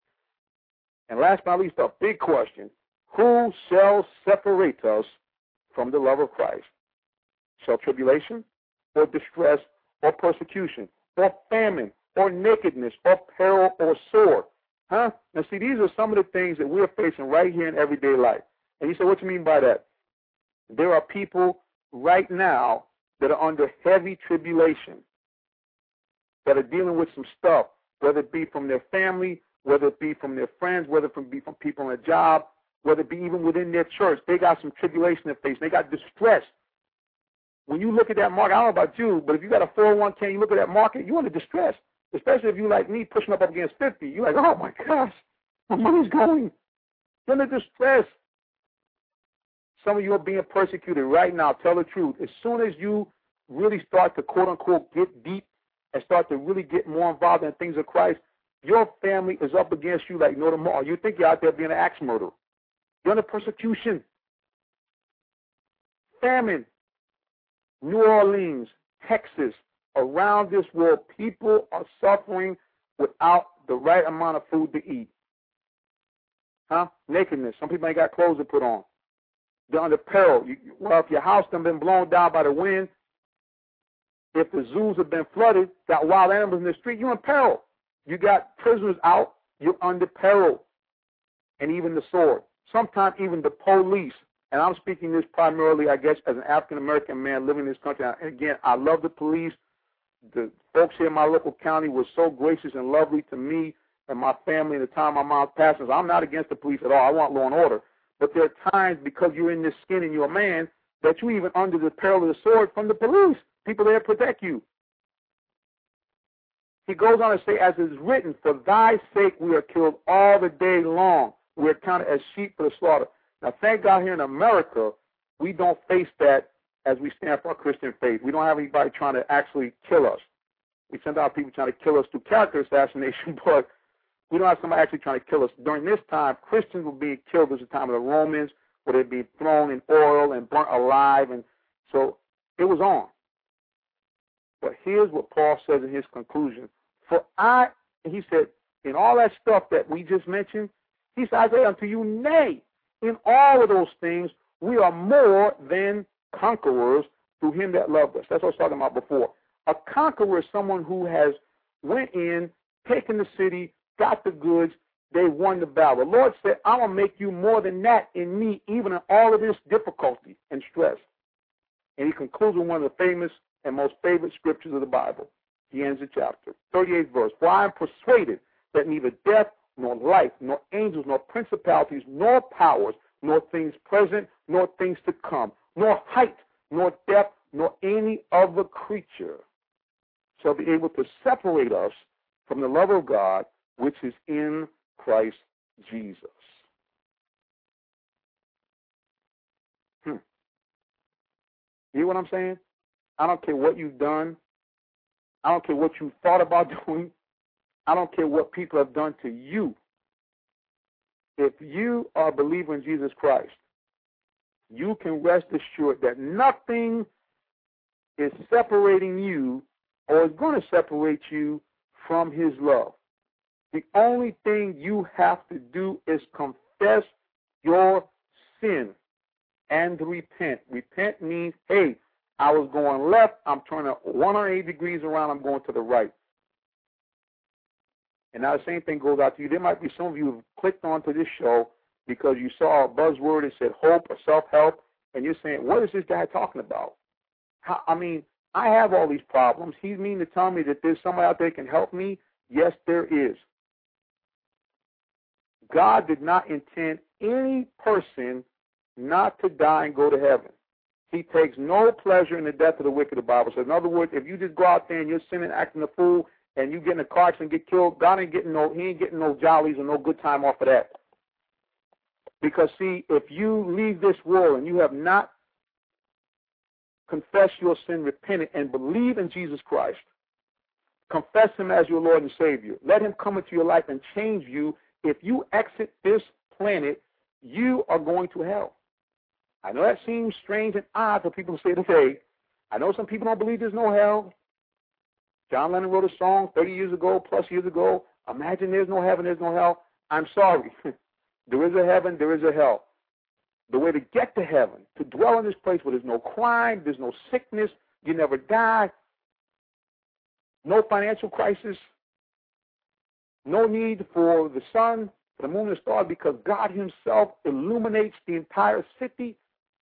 And last but not least, a big question. Who shall separate us from the love of Christ? Shall tribulation, or distress, or persecution, or famine, or nakedness, or peril, or sword? Huh? Now, see, these are some of the things that we're facing right here in everyday life. And you say, what do you mean by that? There are people right now that are under heavy tribulation, that are dealing with some stuff, whether it be from their family, whether it be from their friends, whether it be from people on a job, whether it be even within their church. They got some tribulation they're facing. They got distress. When you look at that market, I don't know about you, but if you got a four oh one k, you look at that market, you're under distress, especially if you like me pushing up, up against fifty. You're like, oh, my gosh, my money's going. You're under distress. Some of you are being persecuted right now. Tell the truth. As soon as you really start to, quote, unquote, get deep and start to really get more involved in things of Christ, your family is up against you like no tomorrow. You think you're out there being an axe murderer. You're under persecution. Famine. New Orleans, Texas, around this world, people are suffering without the right amount of food to eat. Huh? Nakedness. Some people ain't got clothes to put on. They're under peril. You, well, if your house done been blown down by the wind, if the zoos have been flooded, got wild animals in the street, you're in peril. You got prisoners out, you're under peril. And even the sword. Sometimes even the police And I'm speaking this primarily, I guess, as an African-American man living in this country. And again, I love the police. The folks here in my local county were so gracious and lovely to me and my family at the time my mom passed. So I'm not against the police at all. I want law and order. But there are times, because you're in this skin and you're a man, that you're even under the peril of the sword from the police, people there to protect you. He goes on to say, as it is written, for thy sake we are killed all the day long. We are counted as sheep for the slaughter. Now, thank God here in America, we don't face that as we stand for our Christian faith. We don't have anybody trying to actually kill us. We send out people trying to kill us through character assassination, but we don't have somebody actually trying to kill us. During this time, Christians were being killed. This was the time of the Romans, where they'd be thrown in oil and burnt alive. And so it was on. But here's what Paul says in his conclusion. For I, he said, in all that stuff that we just mentioned, he said, I say unto you, nay, in all of those things, we are more than conquerors through him that loved us. That's what I was talking about before. A conqueror is someone who has went in, taken the city, got the goods, they won the battle. The Lord said, I'm going to make you more than that in me, even in all of this difficulty and stress. And he concludes with one of the famous and most favorite scriptures of the Bible. He ends the chapter, thirty-eighth verse. For I am persuaded that neither death, nor life, nor angels, nor principalities, nor powers, nor things present, nor things to come, nor height, nor depth, nor any other creature shall be able to separate us from the love of God, which is in Christ Jesus. Hmm. You hear what I'm saying? I don't care what you've done. I don't care what you thought about doing. I don't care what people have done to you. If you are a believer in Jesus Christ, you can rest assured that nothing is separating you or is going to separate you from his love. The only thing you have to do is confess your sin and repent. Repent means, hey, I was going left, I'm turning one hundred eighty degrees around, I'm going to the right. And now the same thing goes out to you. There might be some of you who have clicked onto this show because you saw a buzzword that said hope or self-help, and you're saying, what is this guy talking about? How, I mean, I have all these problems. He's meaning to tell me that there's somebody out there that can help me? Yes, there is. God did not intend any person not to die and go to heaven. He takes no pleasure in the death of the wicked, the Bible says. In other words, if you just go out there and you're sinning, acting a fool, and you get in a car accident and get killed, God ain't getting no, he ain't getting no jollies or no good time off of that. Because, see, if you leave this world and you have not confessed your sin, repented, and believe in Jesus Christ, confess him as your Lord and Savior, let him come into your life and change you. If you exit this planet, you are going to hell. I know that seems strange and odd for people to say today. I know some people don't believe there's no hell. John Lennon wrote a song thirty years ago, plus years ago, imagine there's no heaven, there's no hell. I'm sorry. There is a heaven, there is a hell. The way to get to heaven, to dwell in this place where there's no crime, there's no sickness, you never die, no financial crisis, no need for the sun, for the moon and stars, because God himself illuminates the entire city.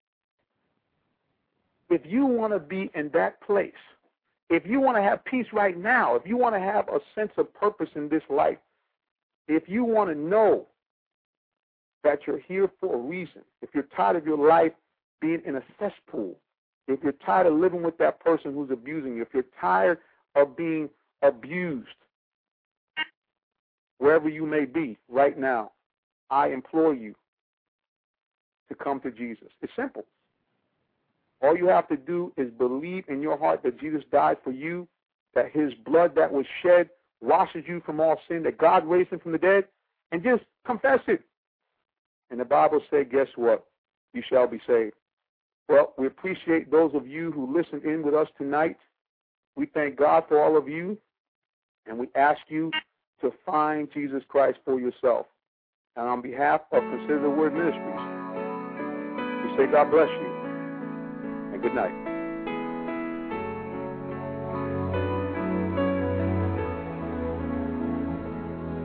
If you want to be in that place, if you want to have peace right now, if you want to have a sense of purpose in this life, if you want to know that you're here for a reason, if you're tired of your life being in a cesspool, if you're tired of living with that person who's abusing you, if you're tired of being abused, wherever you may be right now, I implore you to come to Jesus. It's simple. All you have to do is believe in your heart that Jesus died for you, that his blood that was shed washes you from all sin, that God raised him from the dead, and just confess it. And the Bible said, guess what? You shall be saved. Well, we appreciate those of you who listened in with us tonight. We thank God for all of you, and we ask you to find Jesus Christ for yourself. And on behalf of Consider the Word Ministries, we say God bless you, and good night.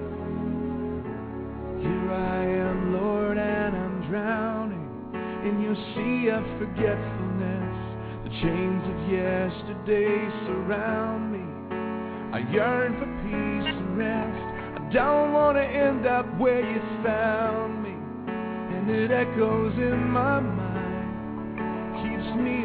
Here I am, Lord, and I'm drowning in your sea of forgetfulness. The chains of yesterday surround me. I yearn for peace and rest. I don't want to end up where you found me. And it echoes in my mind, keeps me